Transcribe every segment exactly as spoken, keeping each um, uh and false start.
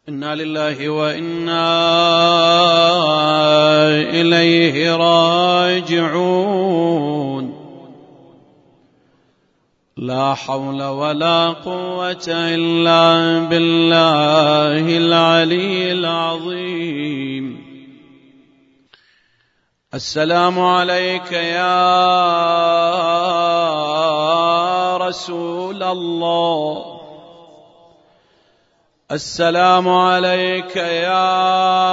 إنا لله وإنا إليه راجعون. لا حول ولا قوة إلا بالله العلي العظيم. السلام عليك يا رسول الله، السلام عليك يا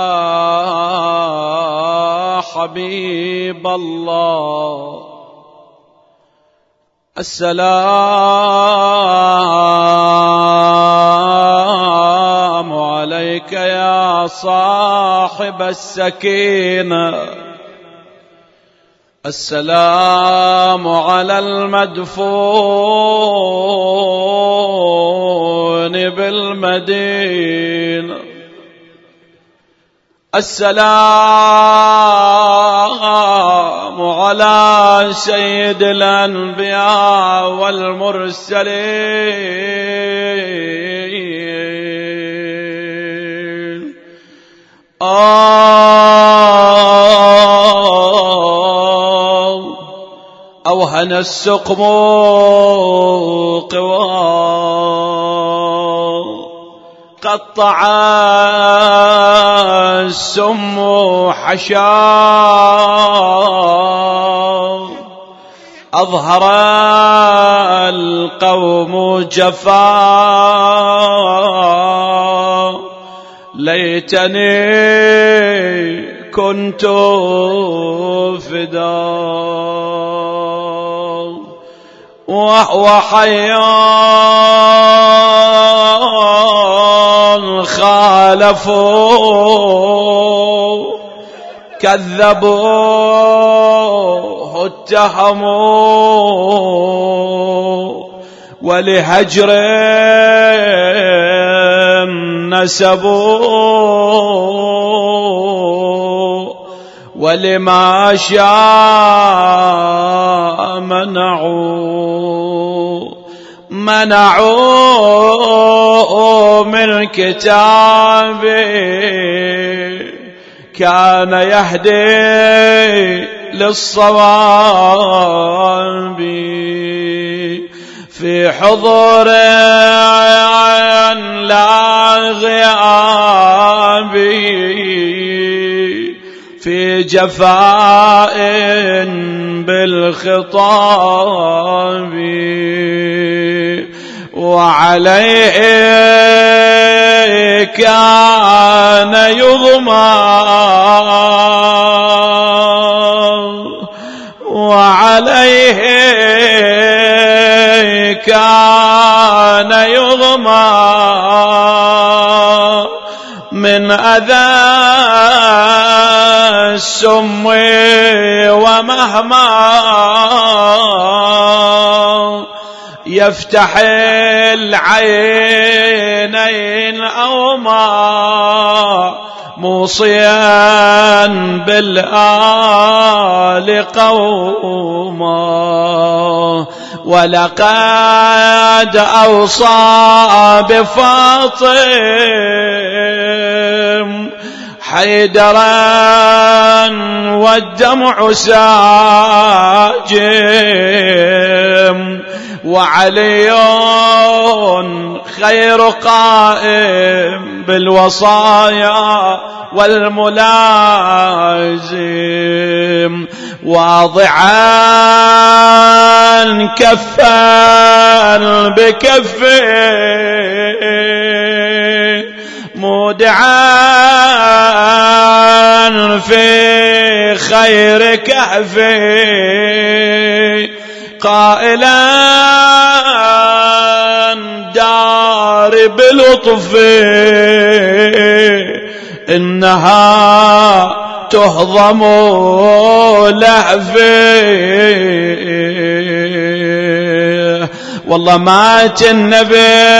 حبيب الله، السلام عليك يا صاحب السكينة، السلام على المدفون بالمدينة، السلام على سيد الأنبياء والمرسلين. أوهن السقم قوى، قطع السم حشا، أظهر القوم جفا، ليتني كنت فداه، وهو حيان خالفوا كذبوه اتهموا، ولهجر نسبوا، ولما شاء منعوا، منعوا من كتابي كان يهدي للصواب، في حضور لا غياب، في جفاء بالخطاب، وعليه كان يغمى، وعليه كان يغمى من أذى السم، ومهما يفتح العينين أو ما موصيا بالآل قوما، ولقد أوصى بفاطم حيدرا والدمع ساجم، وعلي خير قائم بالوصايا والملازم، واضعا كفا بكفه، مودعا في خير كهفه، قائلا دار بلطف إنها تهضم لهفه. والله مات النبي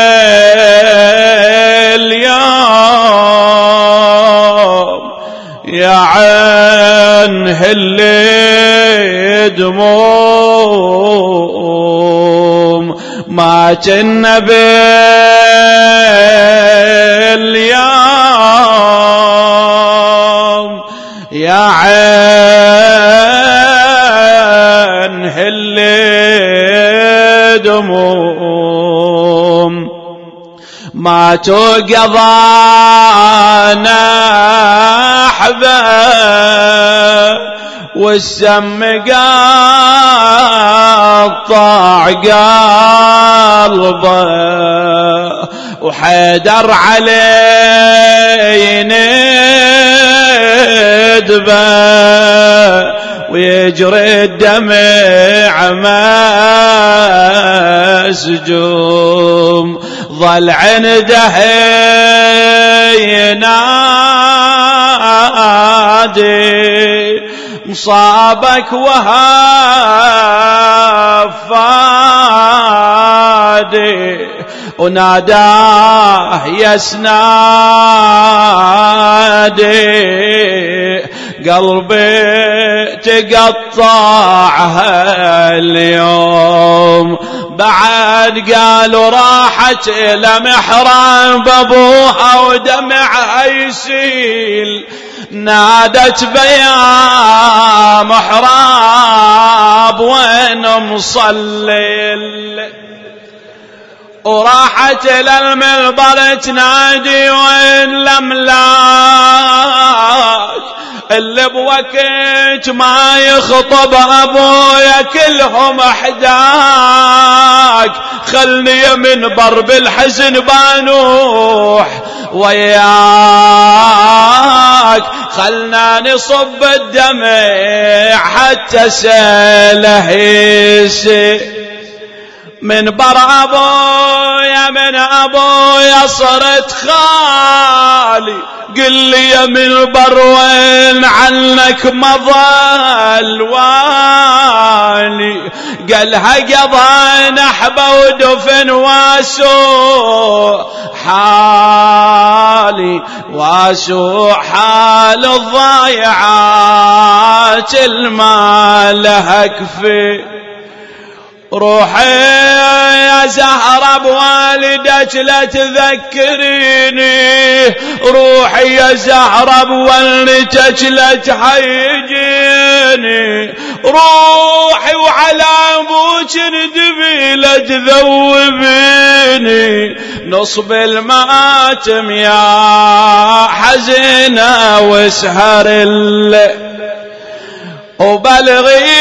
اليوم يا عين هلي دموم، مات النبي اليوم دموم ماتوا قضانا حبا والسم قطع قلبه وحيدر عليه ندبه ويجري الدمع مسجوم ظل عنده ينادي مصابك وهفادي وناداه يسنادي قلبي تقطعها اليوم بعد قالوا راحت إلى محراب أبوها ودمعها يسيل نادت بيا محراب وين مصلي وراحت إلى المنبر تنادي وين الأملاك اللي بوقت ما يخطب أبويا كلهم أحداك خلني منبر بالحزن بانوح وياك خلنا نصب الدمع حتى ساله يسي منبر أبويا من أبويا صرت خالي قل لي يا منبر وين عنك مظل والي قالها قضى نحبه ودفن واسو حالي واسو حال الضايعات المال هكفي روحي يا زهرة بوالدك لا تذكريني روحي يا زهرة بوالدك لا تحيجيني روحي وعلى أبوك ندبي لا تذوبيني نصب المآتم يا حزينة واسهر الليل وبلغي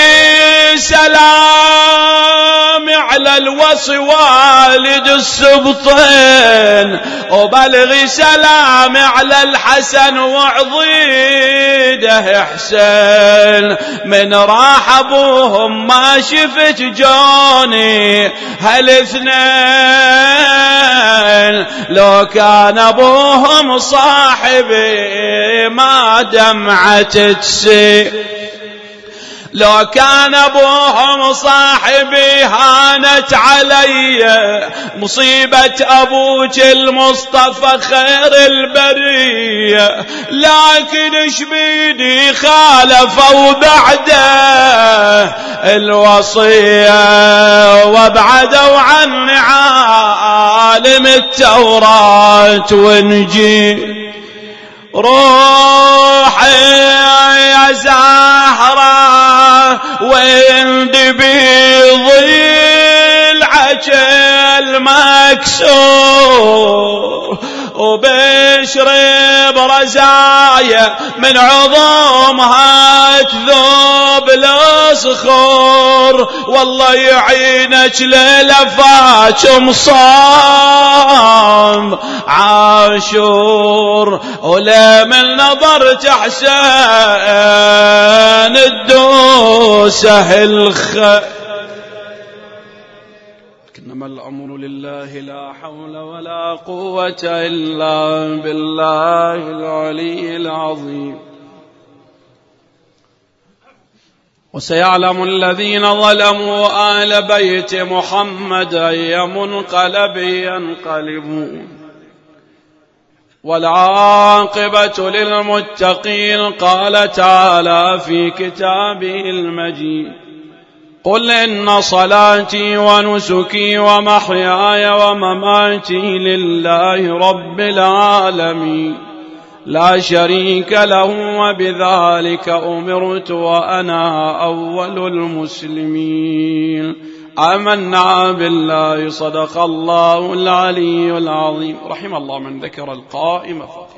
سلام على الوصي والد السبطين وبلغي سلام على الحسن وعضيده حسين من راح ابوهم ما شفت جوني هالاثنين لو كان ابوهم صاحبي ما دمعت تسي لو كان ابوهم صاحبي هانت علي مصيبة ابوك المصطفى خير البرية لكن ايش بيدي خالفوا بعده الوصية وابعدوا عن عالم التوراة ونجي روحي يا زهرة وين بيضيل عجل مكسور وبشرب رزايا من عظمها تذوب الصخور والله يعينك للفاك مصام عاشور ولمن نظرت حسين الدوسه الخير إنما الأمر لله لا حول ولا قوة إلا بالله العلي العظيم وسيعلم الذين ظلموا آل بيت محمد أي منقلب ينقلبون والعاقبة للمتقين قال تعالى في كتابه المجيد قل إن صلاتي ونسكي ومحياي ومماتي لله رب العالمين لا شريك له وبذلك أمرت وأنا أول المسلمين آمنا بالله صدق الله العلي العظيم. رحم الله من ذكر القائم فقط.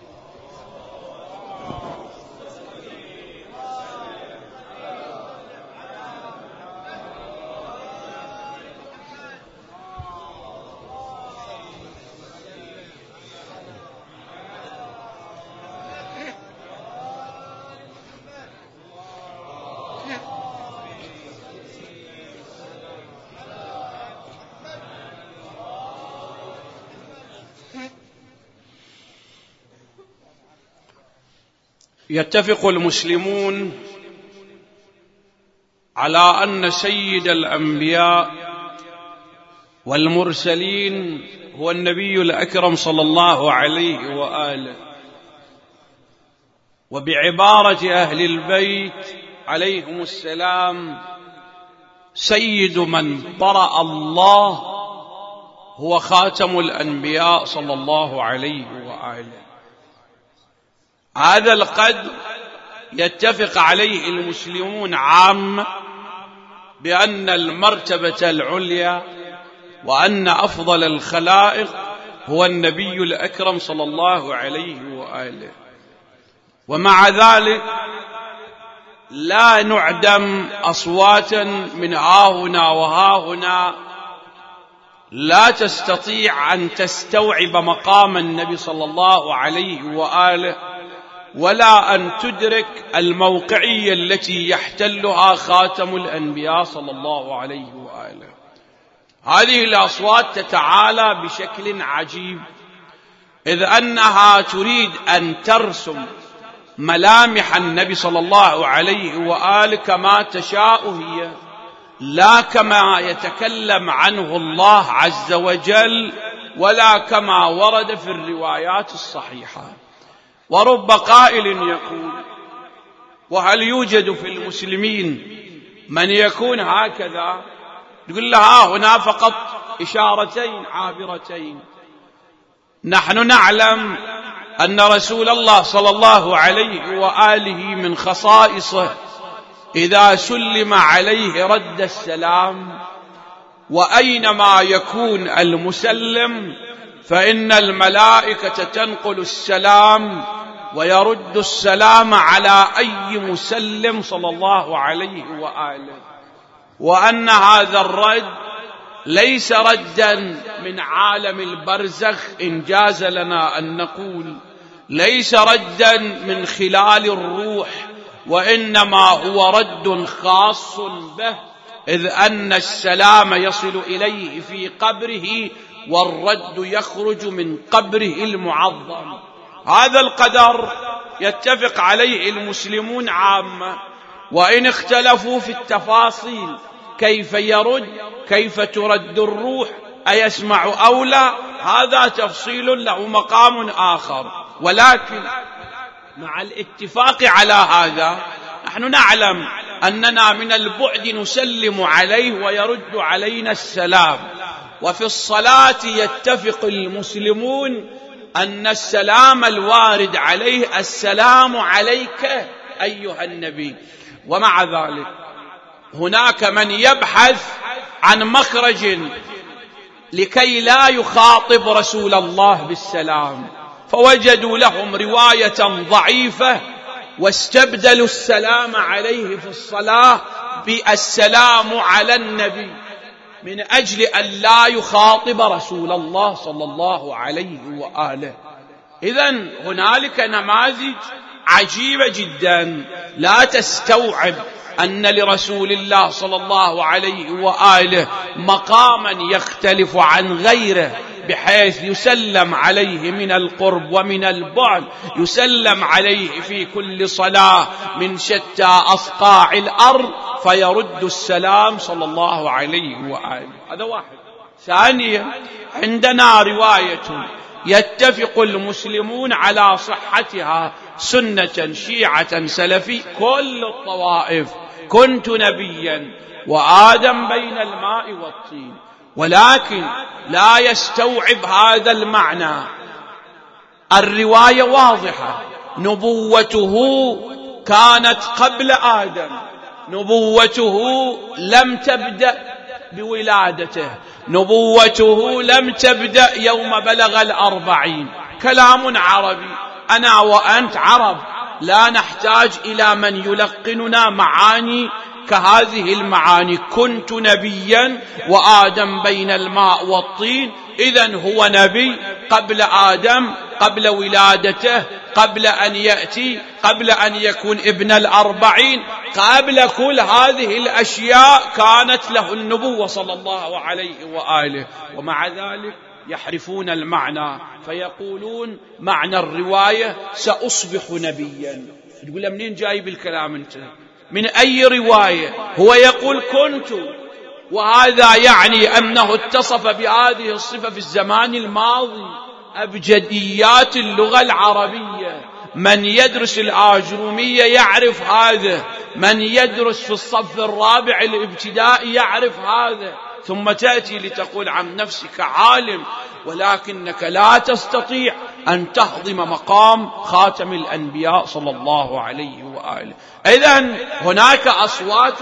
يتفق المسلمون على أن سيد الأنبياء والمرسلين هو النبي الأكرم صلى الله عليه وآله، وبعبارة أهل البيت عليهم السلام سيد من برأ الله هو خاتم الأنبياء صلى الله عليه وآله. هذا القدر يتفق عليه المسلمون عامة بأن المرتبة العليا وأن أفضل الخلائق هو النبي الأكرم صلى الله عليه وآله. ومع ذلك لا نعدم أصواتا من هاهنا وهاهنا لا تستطيع أن تستوعب مقام النبي صلى الله عليه وآله ولا أن تدرك الموقعية التي يحتلها خاتم الأنبياء صلى الله عليه وآله. هذه الأصوات تتعالى بشكل عجيب، إذ أنها تريد أن ترسم ملامح النبي صلى الله عليه وآله كما تشاء هي، لا كما يتكلم عنه الله عز وجل ولا كما ورد في الروايات الصحيحة. ورب قائل يقول: وهل يوجد في المسلمين من يكون هكذا؟ يقول لها هنا فقط إشارتين عابرتين. نحن نعلم أن رسول الله صلى الله عليه وآله من خصائصه إذا سلم عليه رد السلام، وأينما يكون المسلم فإن الملائكة تنقل السلام ويرد السلام على أي مسلم صلى الله عليه وآله، وأن هذا الرد ليس ردا من عالم البرزخ إن جاز لنا أن نقول، ليس ردا من خلال الروح، وإنما هو رد خاص به، إذ أن السلام يصل إليه في قبره والرد يخرج من قبره المعظم. هذا القدر يتفق عليه المسلمون عامة، وإن اختلفوا في التفاصيل كيف يرد، كيف ترد الروح، أيسمع أو لا، هذا تفصيل له مقام آخر. ولكن مع الاتفاق على هذا نحن نعلم أننا من البعد نسلم عليه ويرد علينا السلام. وفي الصلاة يتفق المسلمون أن السلام الوارد عليه السلام عليك أيها النبي. ومع ذلك هناك من يبحث عن مخرج لكي لا يخاطب رسول الله بالسلام، فوجدوا لهم رواية ضعيفة واستبدلوا السلام عليه في الصلاة بالسلام على النبي من أجل أن لا يخاطب رسول الله صلى الله عليه وآله. إذن هنالك نماذج عجيبة جدا لا تستوعب أن لرسول الله صلى الله عليه وآله مقاما يختلف عن غيره، بحيث يسلم عليه من القرب ومن البعد، يسلم عليه في كل صلاة من شتى أصقاع الأرض فيرد السلام صلى الله عليه وآله. هذا واحد. ثانيا، عندنا رواية يتفق المسلمون على صحتها، سنة شيعة سلفي كل الطوائف: كنت نبيا وآدم بين الماء والطين. ولكن لا يستوعب هذا المعنى. الرواية واضحة، نبوته كانت قبل آدم، نبوته لم تبدأ بولادته. نبوته لم تبدأ يوم بلغ الأربعين. كلام عربي، أنا وأنت عرب، لا نحتاج إلى من يلقننا معاني كهذه المعاني. كنت نبيا وآدم بين الماء والطين، إذن هو نبي قبل آدم، قبل ولادته، قبل أن يأتي، قبل أن يكون ابن الأربعين، قبل كل هذه الأشياء كانت له النبوة صلى الله عليه وآله. ومع ذلك يحرفون المعنى فيقولون معنى الرواية سأصبح نبيا. تقول له منين جايب الكلام انت؟ من أي رواية؟ هو يقول كنت، وهذا يعني أنه اتصف بهذه الصفة في الزمان الماضي. أبجديات اللغة العربية، من يدرس الآجرومية يعرف هذا، من يدرس في الصف الرابع الابتدائي يعرف هذا. ثم تأتي لتقول عن نفسك عالم، ولكنك لا تستطيع أن تهضم مقام خاتم الأنبياء صلى الله عليه وآله. إذن هناك أصوات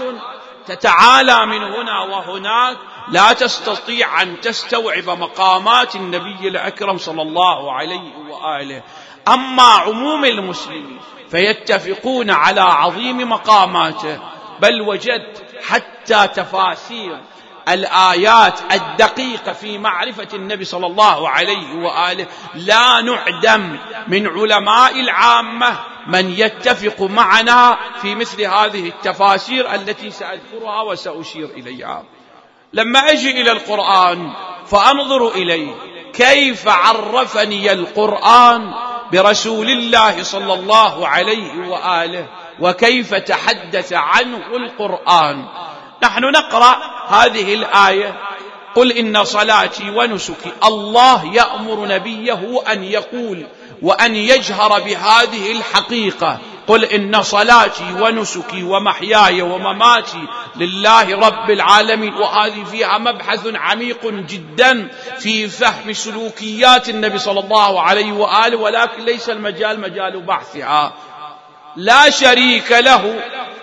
تتعالى من هنا وهناك، لا تستطيع أن تستوعب مقامات النبي الأكرم صلى الله عليه وآله. أما عموم المسلمين فيتفقون على عظيم مقاماته، بل وجدت حتى تفاسير الآيات الدقيقة في معرفة النبي صلى الله عليه وآله لا نعدم من علماء العامة من يتفق معنا في مثل هذه التفاسير التي سأذكرها وسأشير إليها. لما أجي إلى القرآن فأنظر إليه كيف عرفني القرآن برسول الله صلى الله عليه وآله، وكيف تحدث عنه القرآن. نحن نقرأ هذه الآية: قل إن صلاتي ونسكي. الله يأمر نبيه أن يقول وأن يجهر بهذه الحقيقة: قل إن صلاتي ونسكي ومحياي ومماتي لله رب العالمين. وهذه فيها مبحث عميق جدا في فهم سلوكيات النبي صلى الله عليه وآله، ولكن ليس المجال مجال بحثها. لا شريك له،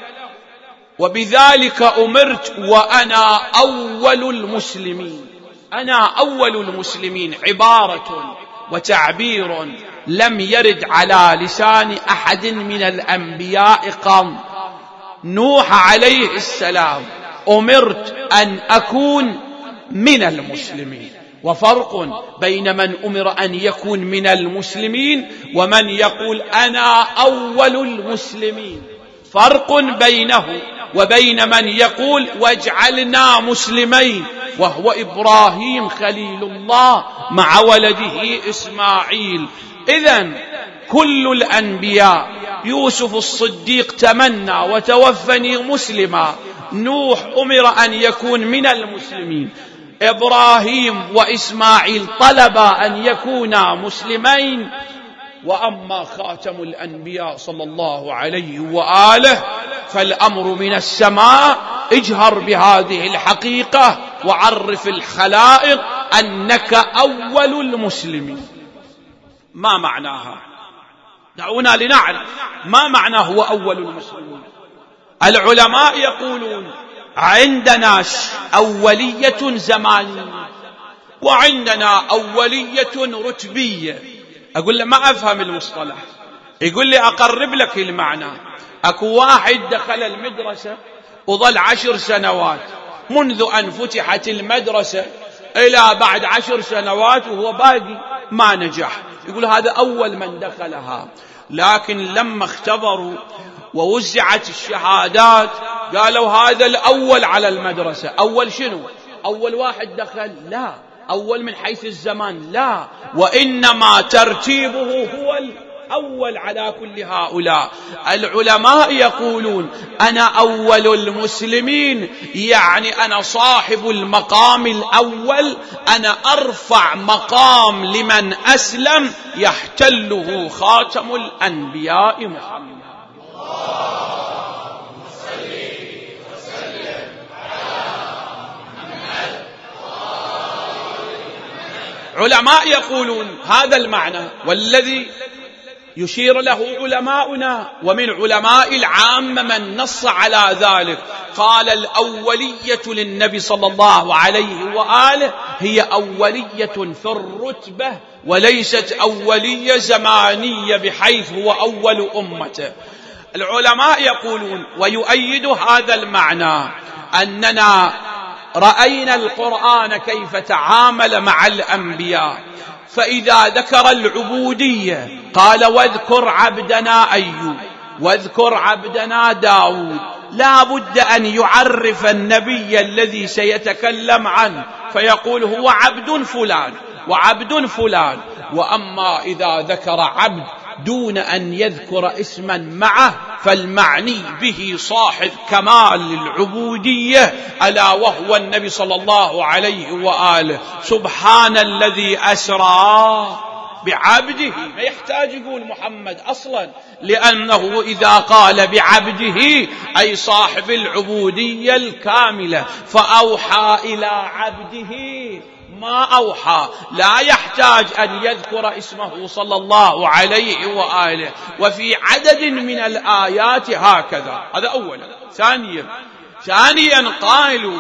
وبذلك أمرت وأنا أول المسلمين. أنا أول المسلمين عبارة وتعبير لم يرد على لسان أحد من الأنبياء قم. نوح عليه السلام أمرت أن أكون من المسلمين، وفرق بين من أمر أن يكون من المسلمين ومن يقول أنا أول المسلمين. فرق بينه وبين من يقول واجعلنا مسلمين، وهو إبراهيم خليل الله مع ولده إسماعيل. إذن كل الأنبياء، يوسف الصديق تمنى وتوفني مسلما، نوح أمر أن يكون من المسلمين، إبراهيم وإسماعيل طلبا أن يكونا مسلمين. وأما خاتم الأنبياء صلى الله عليه وآله فالأمر من السماء: اجهر بهذه الحقيقة وعرف الخلائق أنك أول المسلمين. ما معناها؟ دعونا لنعرف ما معناه هو أول المسلمين. العلماء يقولون عندنا أولية زمانية وعندنا أولية رتبية. أقول له ما أفهم المصطلح. يقول لي أقرب لك المعنى. أكو واحد دخل المدرسة وظل عشر سنوات، منذ أن فتحت المدرسة إلى بعد عشر سنوات وهو باقي ما نجح، يقول هذا أول من دخلها. لكن لما اختبروا ووزعت الشهادات قالوا هذا الأول على المدرسة. أول شنو؟ أول واحد دخل؟ لا. أول من حيث الزمان؟ لا، وإنما ترتيبه هو الأول على كل هؤلاء. العلماء يقولون أنا أول المسلمين، يعني أنا صاحب المقام الأول، أنا أرفع مقام لمن أسلم يحتله خاتم الأنبياء محمد. علماء يقولون هذا المعنى، والذي يشير له علماؤنا، ومن علماء العامة من نص على ذلك، قال الأولية للنبي صلى الله عليه وآله هي أولية في الرتبة وليست أولية زمانية بحيث هو أول أمته. العلماء يقولون ويؤيد هذا المعنى أننا رأينا القرآن كيف تعامل مع الأنبياء، فإذا ذكر العبودية قال واذكر عبدنا أيوب واذكر عبدنا داود، لا بد أن يعرف النبي الذي سيتكلم عنه فيقول هو عبد فلان وعبد فلان. وأما إذا ذكر عبد دون أن يذكر اسما معه فالمعني به صاحب كمال العبودية ألا وهو النبي صلى الله عليه وآله. سبحان الذي أسرى بعبده، ما يحتاج يقول محمد أصلا، لأنه إذا قال بعبده أي صاحب العبودية الكاملة. فأوحى إلى عبده ما أوحى، لا يحتاج أن يذكر اسمه صلى الله عليه وآله. وفي عدد من الآيات هكذا. هذا أولا. ثانيا ثانيا قالوا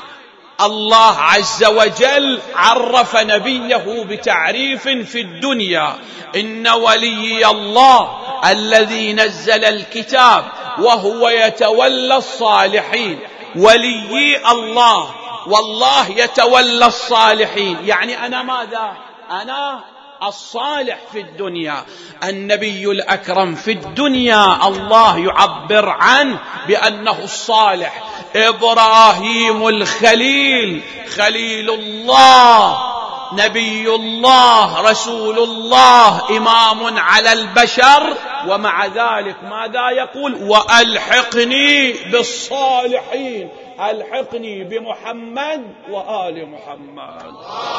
الله عز وجل عرف نبيه بتعريف في الدنيا، إن ولي الله الذي نزل الكتاب وهو يتولى الصالحين. ولي الله والله يتولى الصالحين، يعني أنا ماذا؟ أنا الصالح في الدنيا. النبي الأكرم في الدنيا الله يعبر عنه بأنه الصالح. إبراهيم الخليل، خليل الله، نبي الله، رسول الله، إمام على البشر، ومع ذلك ماذا يقول؟ وألحقني بالصالحين، ألحقني بمحمد وآل محمد.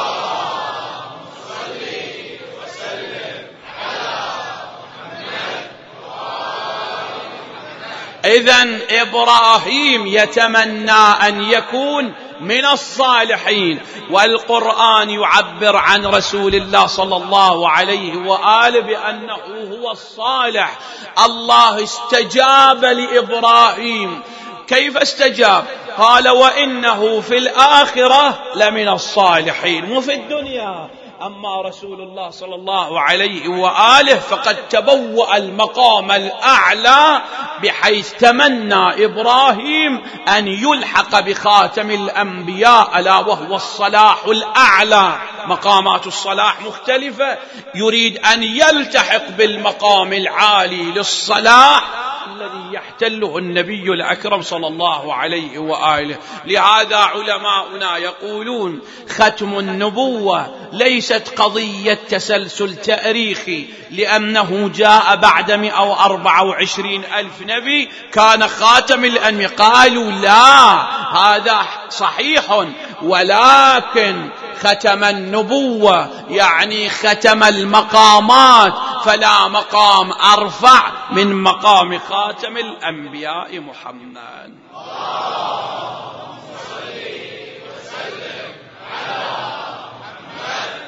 صلي وسلم على محمد وآل محمد. إذن إبراهيم يتمنى أن يكون من الصالحين، والقرآن يعبر عن رسول الله صلى الله عليه وآله بأنه هو الصالح. الله استجاب لإبراهيم. كيف استجاب؟ قال وإنه في الآخرة لمن الصالحين، مو في الدنيا. أما رسول الله صلى الله عليه وآله فقد تبوأ المقام الأعلى، بحيث تمنى إبراهيم أن يلحق بخاتم الأنبياء ألا وهو الصلاح الأعلى. مقامات الصلاح مختلفة، يريد أن يلتحق بالمقام العالي للصلاح الذي يحتله النبي الأكرم صلى الله عليه وآله. لهذا علماؤنا يقولون ختم النبوة ليست قضية تسلسل تاريخي، لأنه جاء بعد مئة وأربعة وعشرين ألف نبي كان خاتم الأنبياء. قالوا لا، هذا صحيح، ولكن ختم النبوة يعني ختم المقامات، فلا مقام أرفع من مقام خاتم الأنبياء محمد. اللهم صل وسلم على محمد.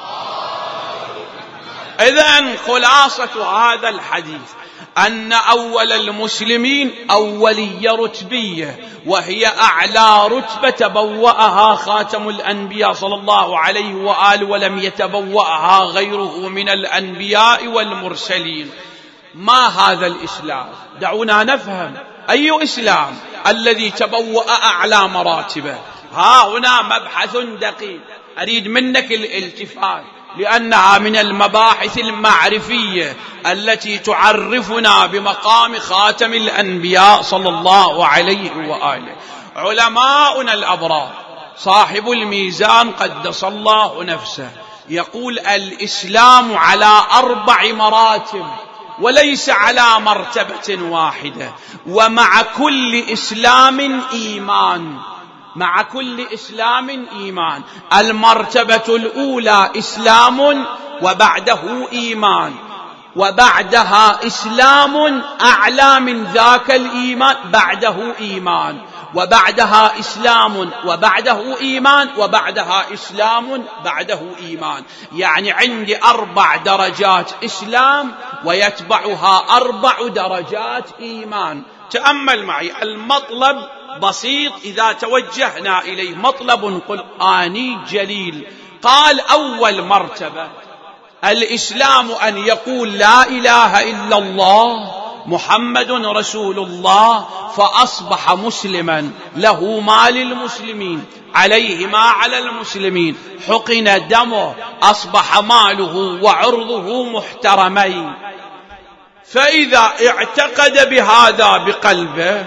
إذن خلاصة هذا الحديث أن أول المسلمين أولية رتبية، وهي أعلى رتبة تبوأها خاتم الأنبياء صلى الله عليه وآله، ولم يتبوأها غيره من الأنبياء والمرسلين. ما هذا الإسلام؟ دعونا نفهم أي إسلام الذي تبوأ أعلى مراتبه. ها هنا مبحث دقيق أريد منك الالتفات، لأنها من المباحث المعرفية التي تعرفنا بمقام خاتم الأنبياء صلى الله عليه وآله. علماؤنا الأبرار صاحب الميزان قدس الله نفسه يقول الإسلام على أربع مراتب وليس على مرتبة واحدة، ومع كل إسلام إيمان، مع كل إسلام إيمان. المرتبة الأولى إسلام وبعده إيمان، وبعدها إسلام أعلى من ذاك الإيمان، بعده إيمان، وبعدها إسلام وبعده إيمان، وبعدها إسلام بعده إيمان. يعني عندي أربع درجات إسلام ويتبعها أربع درجات إيمان. تأمل معي، المطلب بسيط إذا توجهنا إليه، مطلب قرآني جليل. قال أول مرتبة الإسلام أن يقول لا إله إلا الله محمد رسول الله، فأصبح مسلما، له ما للمسلمين، عليه ما على المسلمين، حقن دمه، أصبح ماله وعرضه محترمين. فإذا اعتقد بهذا بقلبه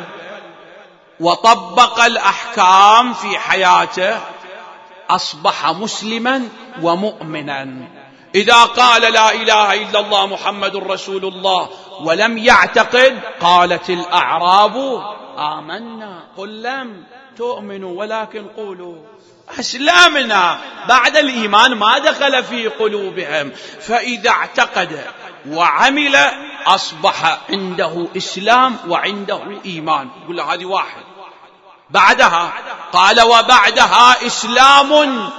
وطبق الأحكام في حياته أصبح مسلما ومؤمنا. إذا قال لا إله إلا الله محمد رسول الله ولم يعتقد، قالت الأعراب آمنا قل لم تؤمنوا ولكن قولوا أسلمنا، بعد الإيمان ما دخل في قلوبهم. فإذا اعتقد وعمل أصبح عنده إسلام وعنده إيمان. يقول له هذه واحد. بعدها قال وبعدها إسلام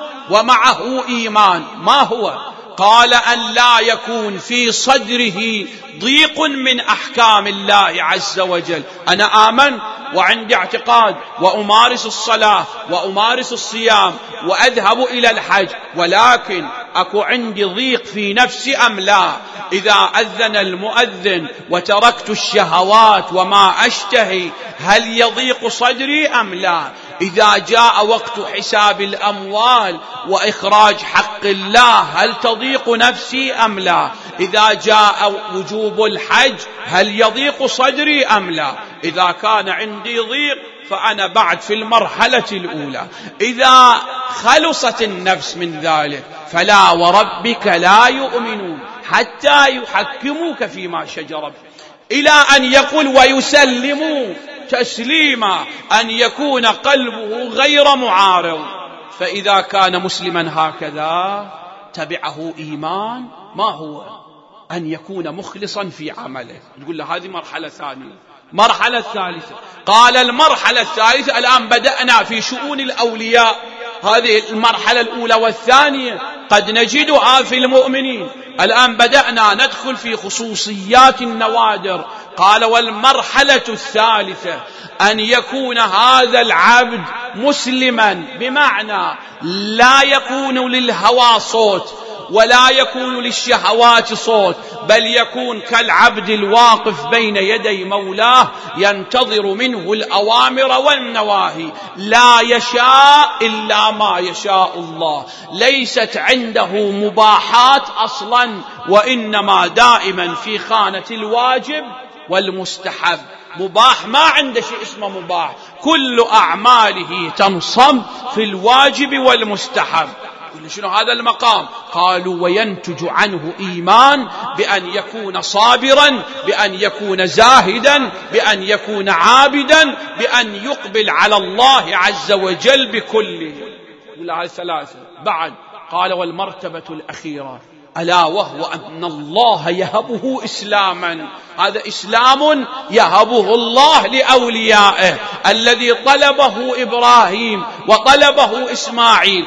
ومعه إيمان. ما هو؟ قال أن لا يكون في صدره ضيق من أحكام الله عز وجل. أنا آمن وعندي اعتقاد وأمارس الصلاة وأمارس الصيام وأذهب إلى الحج، ولكن أكو عندي ضيق في نفسي أم لا؟ إذا أذن المؤذن وتركت الشهوات وما أشتهي، هل يضيق صدري أم لا؟ إذا جاء وقت حساب الأموال وإخراج حق الله، هل تضيق نفسي أم لا؟ إذا جاء وجوب الحج، هل يضيق صدري أم لا؟ إذا كان عندي ضيق فأنا بعد في المرحلة الأولى. إذا خلصت النفس من ذلك فلا وربك لا يؤمنون حتى يحكموك فيما شجر، إلى أن يقول ويسلموا تسليما، أن يكون قلبه غير معارض. فإذا كان مسلما هكذا تبعه إيمان. ما هو؟ أن يكون مخلصا في عمله. تقول له هذه مرحلة ثانية. مرحلة الثالثة، قال المرحلة الثالثة الآن بدأنا في شؤون الأولياء. هذه المرحلة الأولى والثانية قد نجدها في المؤمنين، الآن بدأنا ندخل في خصوصيات النوادر. قال والمرحلة الثالثة أن يكون هذا العبد مسلما، بمعنى لا يكون للهوى صوت ولا يكون للشهوات صوت، بل يكون كالعبد الواقف بين يدي مولاه ينتظر منه الأوامر والنواهي، لا يشاء إلا ما يشاء الله، ليست عنده مباحات أصلا، وإنما دائما في خانة الواجب والمستحب. مباح ما عنده شيء اسمه مباح، كل أعماله تنصب في الواجب والمستحب. شنو هذا المقام؟ قالوا وينتج عنه إيمان بأن يكون صابرا، بأن يكون زاهدا، بأن يكون عابدا، بأن يقبل على الله عز وجل بكله. هذه ثلاثة. بعد قال والمرتبة الأخيرة ألا وهو أن الله يهبه إسلاما. هذا إسلام يهبه الله لأوليائه، الذي طلبه إبراهيم وطلبه إسماعيل،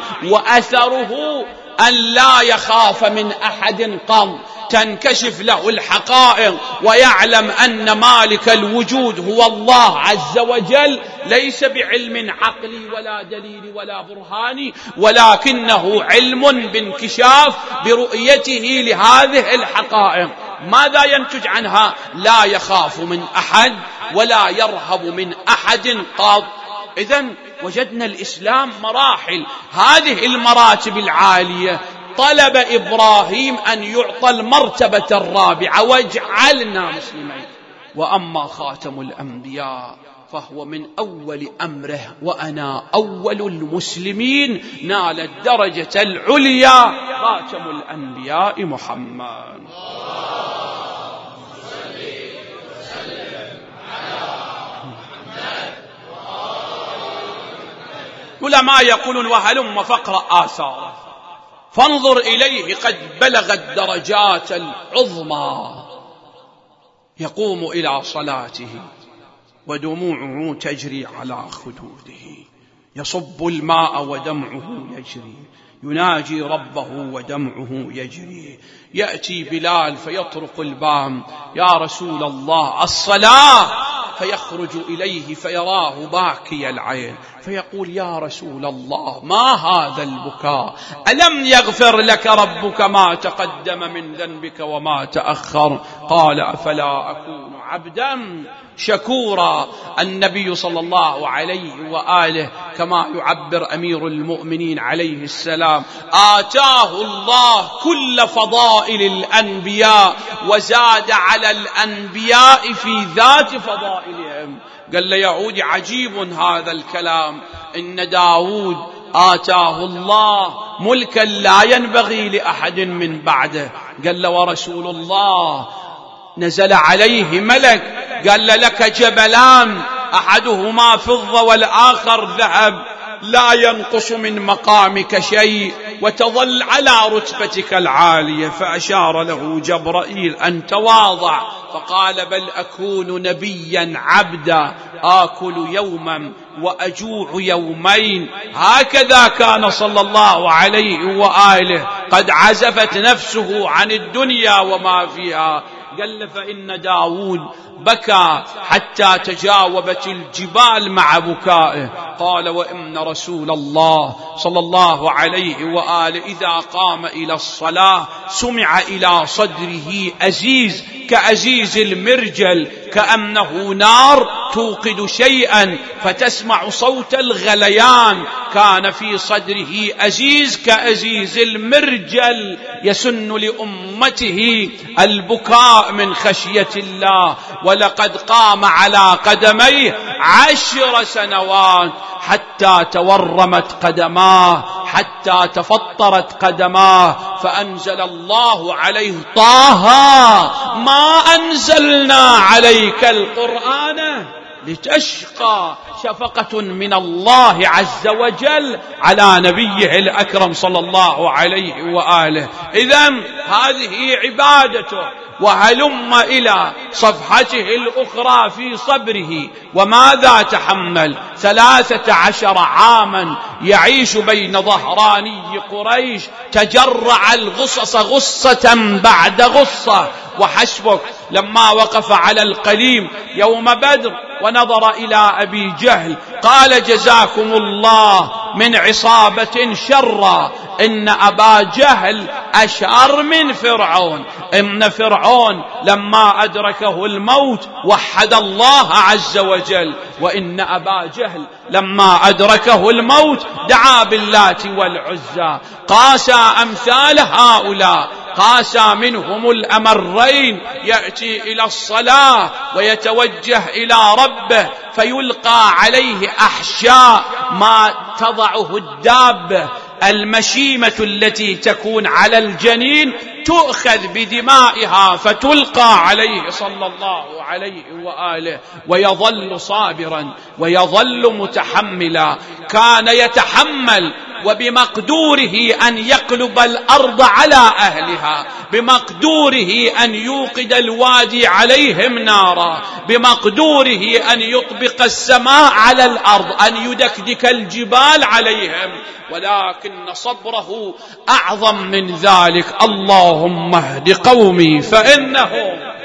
وأثره أن لا يخاف من أحد قط، تنكشف له الحقائق ويعلم أن مالك الوجود هو الله عز وجل، ليس بعلم عقلي ولا دليل ولا برهاني، ولكنه علم بانكشاف برؤيته لهذه الحقائق. ماذا ينتج عنها؟ لا يخاف من أحد ولا يرهب من أحد قط. إذن وجدنا الإسلام مراحل، هذه المراتب العالية طلب إبراهيم أن يعطى المرتبة الرابعة واجعلنا مسلمين. وأما خاتم الأنبياء فهو من أول أمره وأنا أول المسلمين، نال الدرجة العليا خاتم الأنبياء محمد. علماء يقولون وهلم فقرأ آثاره، فانظر إليه قد بلغ الدرجات العظمى، يقوم إلى صلاته ودموعه تجري على خدوده، يصب الماء ودمعه يجري، يناجي ربه ودمعه يجري. يأتي بلال فيطرق الباب: يا رسول الله الصلاة، فيخرج إليه فيراه باكي العين، فيقول: يا رسول الله ما هذا البكاء؟ ألم يغفر لك ربك ما تقدم من ذنبك وما تأخر؟ قال: أفلا أكون عبدا شكورا. النبي صلى الله عليه وآله كما يعبر أمير المؤمنين عليه السلام: آتاه الله كل فضائل الأنبياء وزاد على الأنبياء في ذات فضائلهم. قال له: يعود عجيب هذا الكلام، إن داود آتاه الله ملكا لا ينبغي لأحد من بعده. قال له: ورسول الله نزل عليه ملك قال له: لك جبلان أحدهما فضة والآخر ذهب، لا ينقص من مقامك شيء وتظل على رتبتك العالية. فأشار له جبرائيل أن تواضع، فقال: بل أكون نبيا عبدا آكل يوما وأجوع يومين. هكذا كان صلى الله عليه وآله قد عزفت نفسه عن الدنيا وما فيها. قال: فإن داود بكى حتى تجاوبت الجبال مع بكائه. قال: وإن رسول الله صلى الله عليه وآله إذا قام إلى الصلاة سمع إلى صدره أزيز كأزيز المرجل، كأنه نار توقد شيئا فتسمع صوت الغليان. كان في صدره أزيز كأزيز المرجل يسن لأمته البكاء من خشية الله. ولقد قام على قدميه عشر سنوات حتى تورمت قدماه، حتى تفطرت قدماه، فأنزل الله عليه: طه ما أنزلنا عليك القرآن لتشقى. شفقة من الله عز وجل على نبيه الأكرم صلى الله عليه وآله. إذن هذه عبادته. وهلم إلى صفحته الأخرى في صبره. وماذا تحمل؟ ثلاثة عشر عاما يعيش بين ظهراني قريش، تجرع الغصص غصة بعد غصة. وحسبك لما وقف على القليم يوم بدر ونظر إلى أبي جهل قال: جزاكم الله من عصابة شرا، إن أبا جهل أشر من فرعون. إن فرعون لما أدركه الموت وحد الله عز وجل، وإن أبا جهل لما أدركه الموت دعا باللات والعزى. قاسى أمثال هؤلاء، قاسى منهم الأمرين: يأتي إلى الصلاة ويتوجه إلى ربه فيلقى عليه أحشاء ما تضعه الدابة. المشيمة التي تكون على الجنين تؤخذ بدمائها فتلقى عليه صلى الله عليه وآله، ويظل صابرا ويظل متحملا. كان يتحمل وبمقدوره أن يقلب الأرض على أهلها، بمقدوره أن يوقد الوادي عليهم نارا، بمقدوره أن يطبق السماء على الأرض، أن يدكدك الجبال عليهم، ولكن صبره أعظم من ذلك. اللهم اهد قومي فإنهم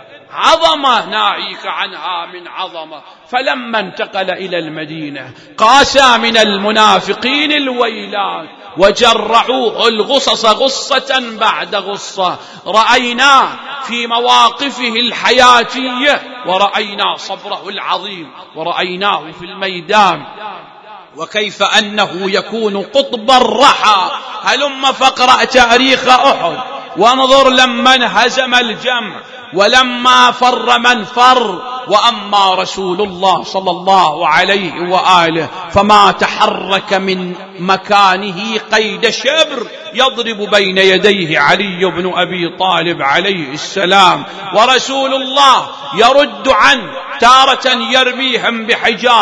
عظمة ناهيك عنها من عظمة. فلما انتقل إلى المدينة قاسى من المنافقين الويلات وجرعوه الغصص غصة بعد غصة. رأيناه في مواقفه الحياتية، ورأينا صبره العظيم، ورأيناه في الميدان وكيف أنه يكون قطب الرحى. هلم فاقرأ تاريخ أحد وانظر لما انهزم الجمع ولما فر من فر. وأما رسول الله صلى الله عليه وآله فما تحرك من مكانه قيد شبر يضرب بين يديه علي بن أبي طالب عليه السلام، ورسول الله يرد عنه، تارة يرميهم بحجارة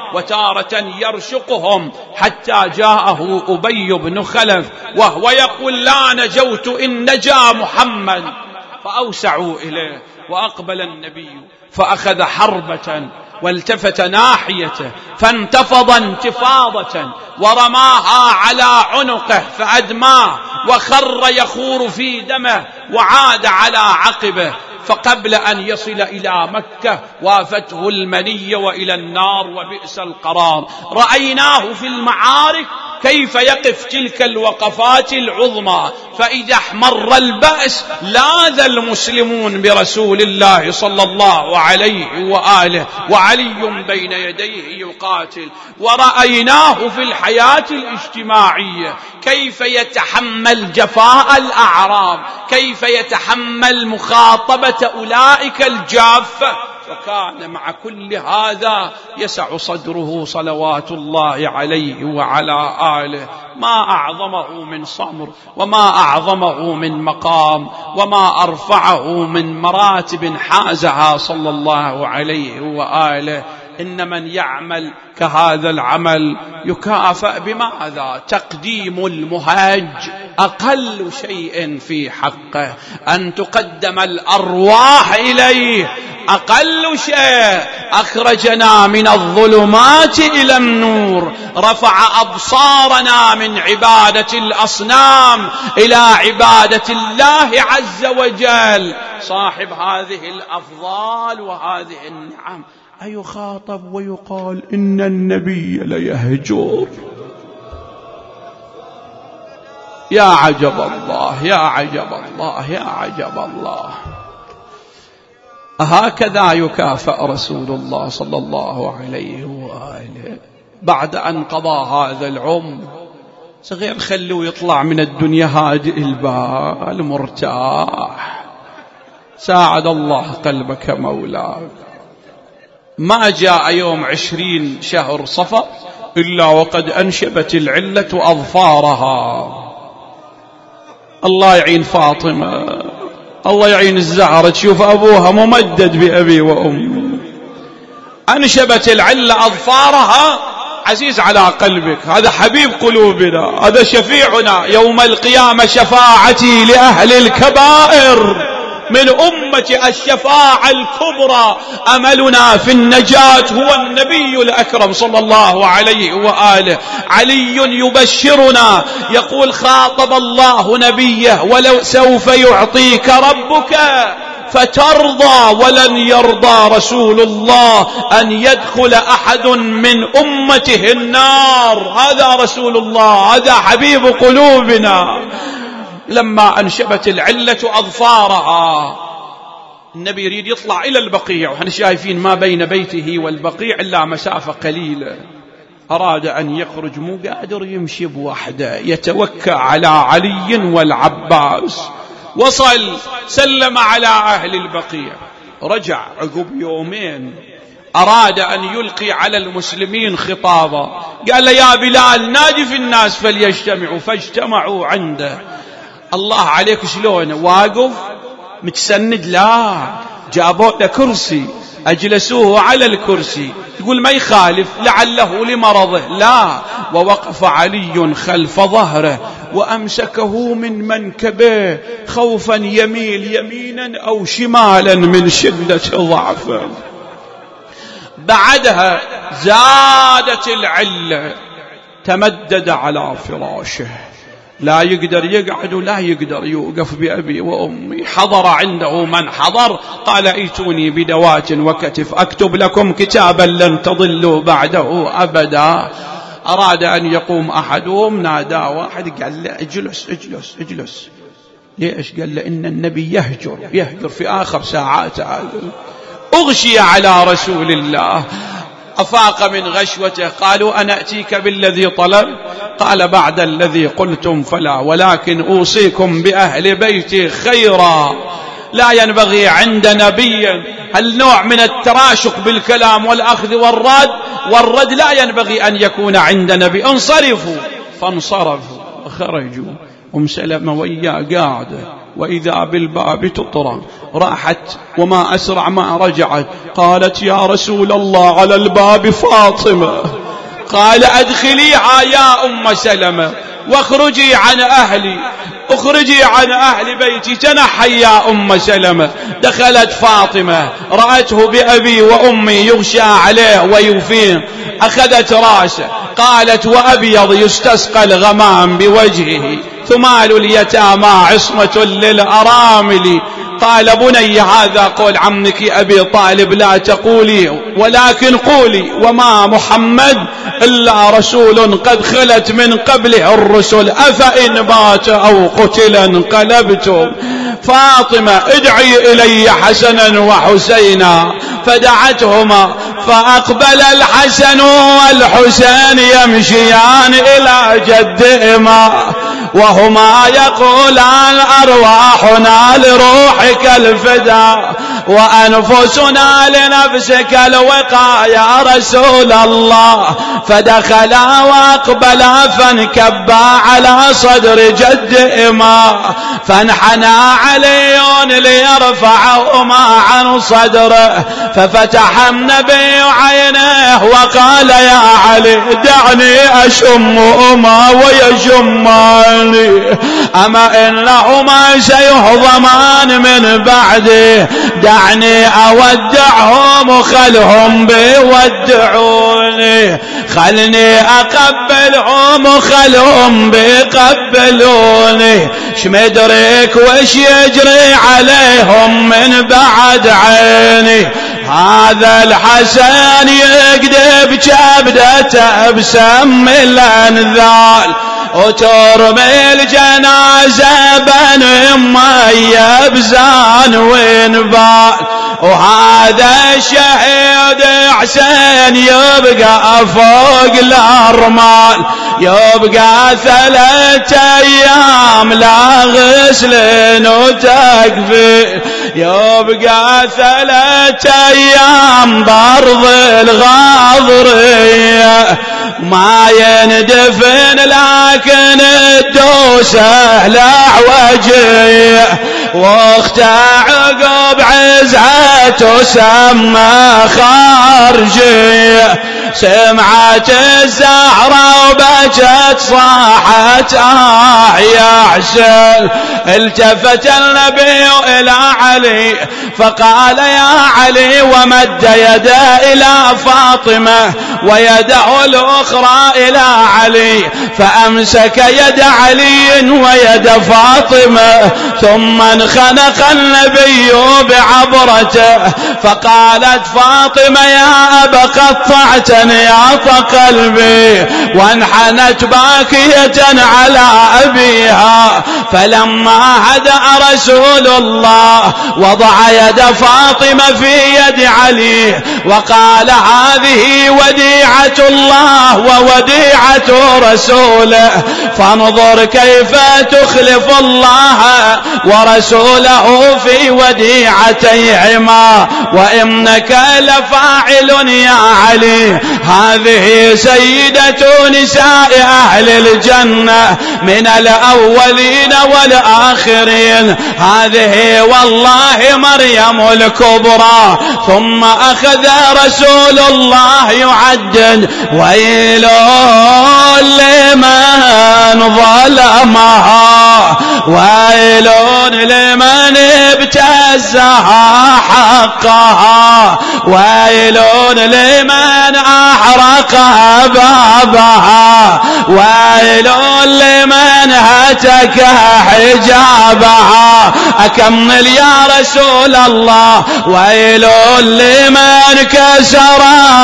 وتارة يرشقهم، حتى جاءه أبي بن خلف وهو يقول لا نجوت إن نجا محمد، فأوسعوا إليه، وأقبل النبي فأخذ حربة والتفت ناحيته فانتفض انتفاضة ورماها على عنقه فأدماه وخر يخور في دمه وعاد على عقبه. فقبل أن يصل إلى مكة وافته المنية وإلى النار وبئس القرار. رأيناه في المعارك كيف يقف تلك الوقفات العظمى، فإذا احمر البأس لاذ المسلمون برسول الله صلى الله عليه وآله، وعلي بين يديه يقاتل. ورأيناه في الحياة الاجتماعية كيف يتحمل جفاء الأعراب، كيف يتحمل مخاطبة أولئك الجافة، وكان مع كل هذا يسع صدره صلوات الله عليه وعلى آله. ما أعظمه من صبر، وما أعظمه من مقام، وما أرفعه من مراتب حازها صلى الله عليه وآله. إن من يعمل كهذا العمل يكافأ بماذا؟ تقديم المهاج أقل شيء في حقه، أن تقدم الأرواح إليه أقل شيء. أخرجنا من الظلمات إلى النور، رفع أبصارنا من عبادة الأصنام إلى عبادة الله عز وجل. صاحب هذه الأفضال وهذه النعم أيخاطب ويقال إن النبي ليهجر؟ يا عجب الله، يا عجب الله، يا عجب الله. هكذا يكافأ رسول الله صلى الله عليه وآله بعد أن قضى هذا العمر. صغير خلوه يطلع من الدنيا هادئ البال مرتاح. ساعد الله قلبك مولاك. ما جاء يوم عشرين شهر صفر إلا وقد أنشبت العلة أظفارها. الله يعين فاطمة، الله يعين الزهرة، تشوف أبوها ممدد بأبي وأمي. أنشبت العلة أظفارها. عزيز على قلبك، هذا حبيب قلوبنا، هذا شفيعنا يوم القيامة. شفاعتي لأهل الكبائر من أمة الشفاعة الكبرى. أملنا في النجاة هو النبي الأكرم صلى الله عليه وآله. علي يبشرنا يقول خاطب الله نبيه ولو سوف يعطيك ربك فترضى، ولن يرضى رسول الله أن يدخل أحد من أمته النار. هذا رسول الله، هذا حبيب قلوبنا. لما أنشبت العلة أظفارها النبي يريد يطلع إلى البقيع، وحنا شايفين ما بين بيته والبقيع إلا مسافة قليلة. أراد أن يخرج، مو قادر يمشي بوحده، يتوكى على علي والعباس. وصل سلم على أهل البقيع، رجع عقب يومين أراد أن يلقي على المسلمين خطابا. قال يا بلال نادي في الناس فليجتمعوا، فاجتمعوا عنده. الله عليك شلون واقف متسند؟ لا، جابوا له كرسي أجلسوه على الكرسي. يقول ما يخالف لعله لمرضه، لا، ووقف علي خلف ظهره وأمسكه من منكبه خوفا يميل يمينا أو شمالا من شدة ضعفه. بعدها زادت العلة، تمدد على فراشه، لا يقدر يقعد ولا يقدر يوقف بأبي وأمي. حضر عنده من حضر، قال ائتوني بدوات وكتف أكتب لكم كتابا لن تضلوا بعده أبدا. أراد أن يقوم أحدهم، نادى واحد قال له اجلس اجلس اجلس. ليش؟ قال له إن النبي يهجر يهجر في آخر ساعات. أغشي على رسول الله، أفاق من غشوته. قالوا أنا أتيك بالذي طلب؟ قال بعد الذي قلتم فلا، ولكن أوصيكم بأهل بيتي خيرا. لا ينبغي عند نبي النوع من التراشق بالكلام والأخذ والرد، والرد لا ينبغي أن يكون عند نبي. انصرفوا. فانصرفوا وخرجوا. أم سلمة وياه قاعدة وإذا بالباب تطرق. راحت وما أسرع ما رجعت، قالت يا رسول الله على الباب فاطمة. قال أدخليها يا أم سلمة واخرجي عن أهلي، اخرجي عن أهل بيتي، تنحي يا أم سلمة. دخلت فاطمة رأته بأبي وأمي يغشى عليه ويفين، أخذت راسه قالت وأبيض يستسقى الغمام بوجهه، ثمال اليتامى عصمة للأرامل. قال بني هذا قول عمك أبي طالب، لا تقولي ولكن قولي وما محمد إلا رسول قد خلت من قبله الرسل، أفإن مات أو قتل انقلبتم. فاطمة ادعي إلي حسنا وحسينا، فدعتهما فأقبل الحسن والحسين يمشيان إلى جدهما وهما يقولان أرواحنا لروحك الفداء وأنفسنا لنفسك الوقاء يا رسول الله. فدخلا وأقبلا فانكبا على صدر جدهما، فانحنى علي ليرفعهما عن صدره، ففتح النبي عينه وقال يا علي دعني أشمهما ويشمان، أما إنهما سيهضمان من بعدي، دعني أودعهم وخلهم بيودعوني، خلني أقبلهم وخلهم بيقبلوني، شمدرك وش يجري عليهم من بعد عيني. هذا الحسن يقدب كبدته بسم الأنذال، وترمي الجنازة بن أمية بزان وينبال، وهذا الشهيد حسين يبقى فوق الأرمال، يبقى ثلاثة أيام لا غسل وتكفي، يبقى ثلاثة أيام برض الغاضرية ما يندفن، لكن الدوسة الأعوجية واختها عقب عزها تسمى خارجية. سمعت الزهرة وبجت صاحت آه يا حسين، التفت النبي إلى علي فقال يا علي، ومد يده إلى فاطمة ويده الأخرى إلى علي، فأمسك يد علي ويد فاطمة، ثم انخنق النبي بعبرته، فقالت فاطمة يا أبا قطعتني عط قلبي، وانحنت باكية على أبيها. فلما هدأ رسول الله وضع يد فاطمة في يد علي وقال هذه وديعة الله ووديعة رسوله، فانظر كيف تخلف الله ورسوله في وديعتيهما، وإنك لفاعل يا علي. هذه سيدة نساء أهل الجنة من الأولين والآخرين، هذه والله مريم الكبرى. ثم أخذ رسول الله يعدد ويل لمن ظلمها، ويل لمن ابتزها حقها، ويل لمن أحرق بابها، ويل لمن هتك حجابها. أكمل يا رسول الله. ويل لمن كسر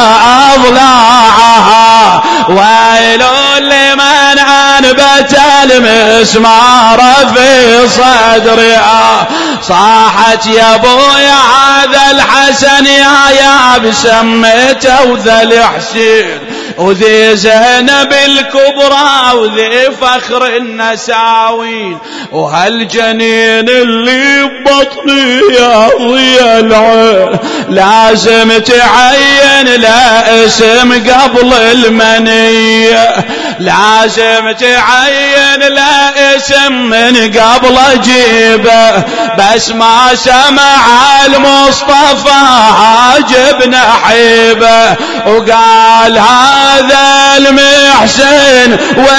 أضلاعها، ويل لمن أنبت المسمار في صدرها. صاحت يا ابويا هذا الحسن يا يا بسمته وذا الحسين وذي زينب الكبرى وذي فخر النساوين، وهالجنين اللي ببطني يا ضيا العين لازم تعين لا اسم قبل المنية. لازم تعين له اسم من قبل اجيبه، بس ما سمع المصطفى عاجبنا حيبه، وقال هذا المحسن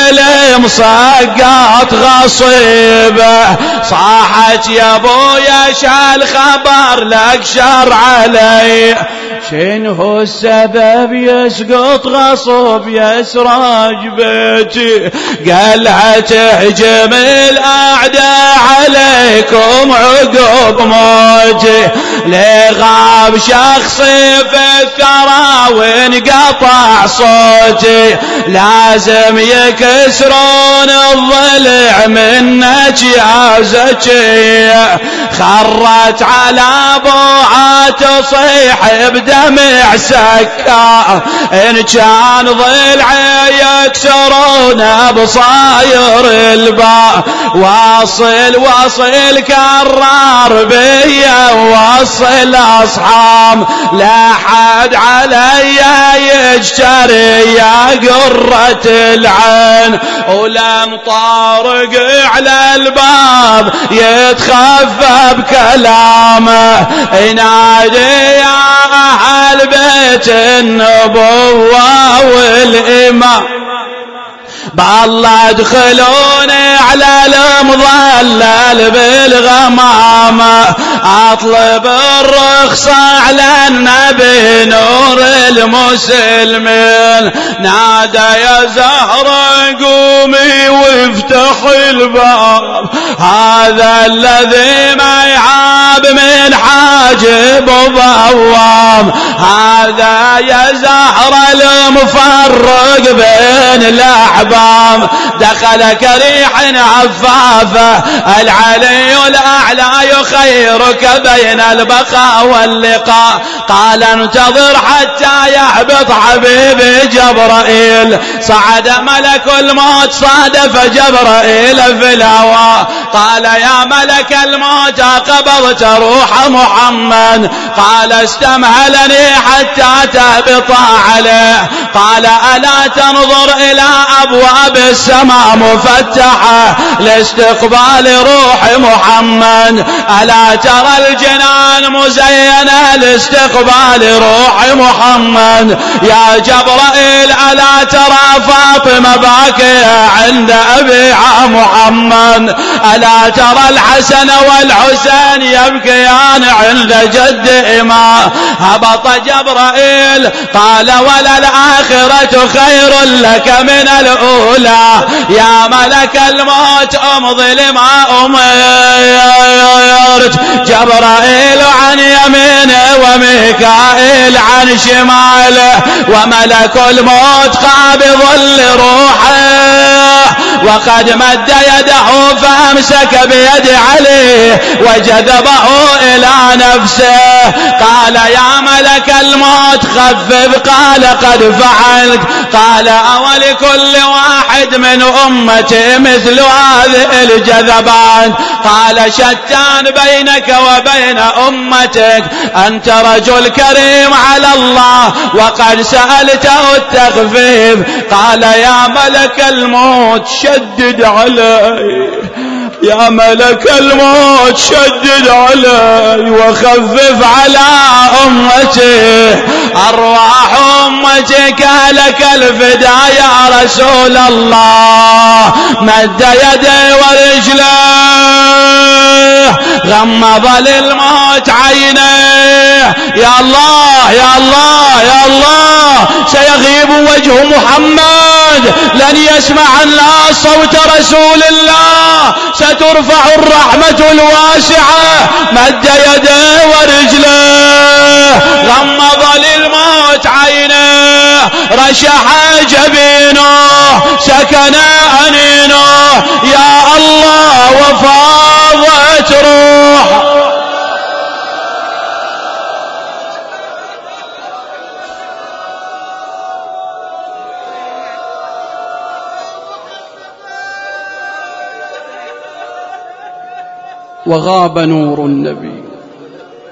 والمسقط غصيبه. صاحت يا ابويا شالخبر لك شر علي، شنو السبب يسقط غصب يسراج بيتي؟ قالها تهجم الاعداء عليكم عقب موتي، لغاب شخصي في الثرى وانقطع صوتي، لازم يكسرون الضلع منك يا زكي. خرت على ابوها تصيح بدمع سكا، ان كان ضلعي يكسرون بصاير الباء، واصل واصل كرار بيا وصل اصحاب، لا حد علي يجتري يا قرة العين، ولم طارق على الباب يتخفى بكلامه، ينادي يا أهل بيت النبوة والإمام، بالله ادخلوني على المظلل بالغمامة، اطلب الرخصة على النبي نور المسلمين، نادى يا زهرة قومي وافتح الباب، هذا الذي ما يعاب من حاجب وضوام، هذا يا زهرة المفرق بين الأحباب، دخل كريح عفافة العلي الأعلى يخيرك بين البقاء واللقاء، قال انتظر حتى يهبط حبيبي جبرائيل، صعد ملك الموت صادف جبرائيل في الهواء، قال يا ملك الموت قبضت روح محمد، قال استمهلني حتى تهبط عليه، قال ألا تنظر إلى أبواب السماء مفتحة لاستقبال روح محمد، ألا ترى الجنان مزينة لاستقبال روح محمد، يا جبرائيل ألا ترى فاطمة باكية عند أبيها محمد، ألا ترى الحسن والحسين يبكيان عند جدهما، هبط جبرائيل قال ولا الآخرة خير لك من الأولى، يا ملك الموت امضي لما أمرت، جبرائيل عن يمينه وميكائيل عن شماله، وملك الموت قابض لروحه، وقد مد يده فأمسك بيد علي وجذبه إلى نفسه، قال يا ملك الموت خفف، قال قد فعلت، قال أولكل واحد من أمتي مثل هذه الجذبات، قال شتان بينك وبين أمتك، أنت رجل كريم على الله وقد سألته التخفيف، قال يا ملك الموت شدد علي، يا ملك الموت شدد علي وخفف على أمتي، أرواح أمتك لك الفداء يا رسول الله، مد يدي ورجله غمض للموت عينيه، يا الله يا الله يا الله سيغيب وجه محمد، لن يسمع الناس صوت رسول الله، سترفع الرحمة الواسعة، مد يديه ورجله غمض للموت عينه، رشح جبينه سكن أنينه، يا الله وفاضت روح، وغاب نور النبي،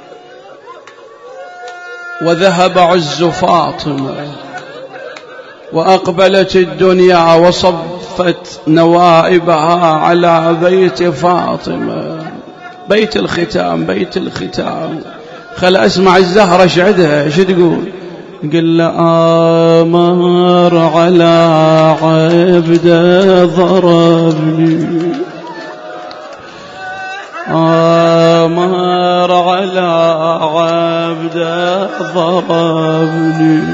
وذهب عز فاطمة، وأقبلت الدنيا وصفت نوائبها على بيت فاطمة، بيت الختام بيت الختام. خل أسمع الزهرة شعدها شو تقول؟ قل آمر على عبده ضربني، آمر على عبده ضربني.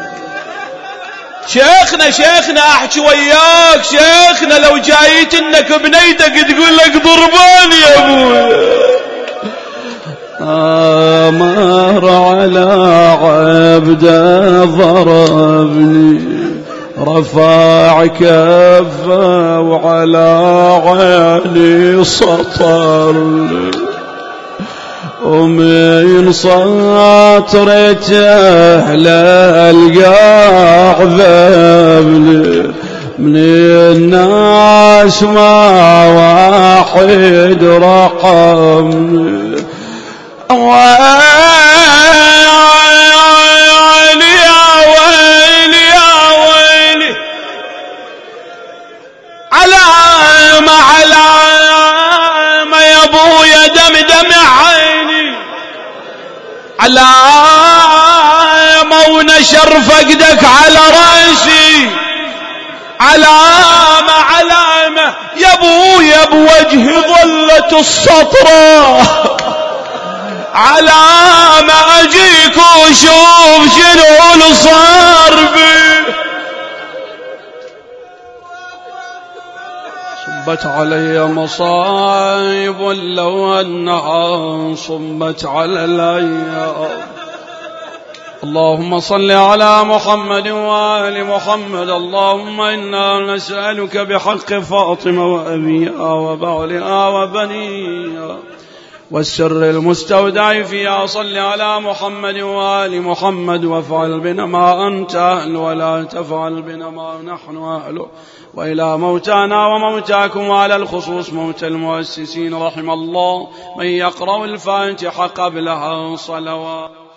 شيخنا شيخنا احكي وياك شيخنا، لو جايت انك بنيتك تقول لك ضربان يا ابوي. آمر على عبده ضربني، رفع كفه وعلى عيني سطرني، ومن سطرة أهل القاع ذبني، من الناس ما واحد رقمني. ويلي يا ويلي يا ويلي، علامة علامة يا ابويا دم دم عيني، علامة ونشر فقدك على رأسي، علامة علامة يا ابويا بوجهي ظلت السطرة، علامة أجيك وشوف شنو اللي صار بي. صبت علي مصايب لو أنها صبت على الأيام. اللهم صل على محمد وآل محمد. اللهم إنا نسألك بحق فاطمة وأبيها وبعلها وبنيها والسر المستودع فيها، صل على محمد وآل محمد وافعل بنا ما أنت أهل ولا تفعل بنا ما نحن أهله. وإلى موتانا وموتاكم وعلى الخصوص موت المؤسسين رحم الله من يقرأ الفاتحة قبلها صلوات.